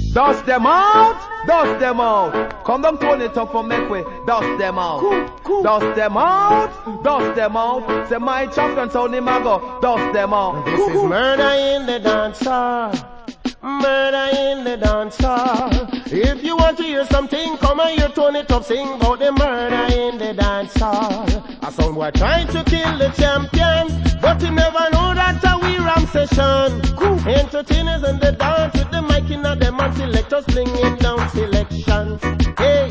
Dust them out, dust them out. Come down, turn it up for make way. Dust them out, dust them out, dust them out. Say my champion sound him a go. Dust them out. This is murder in the dance hall. Murder in the dance hall. If you want to hear something, come and hear turn it up, sing about the murder in the dance hall. A sound boy trying to kill the champion, but he never know that we ram session. Entertainers in the dance with the mic in the man selectors flinging down selection. Hey,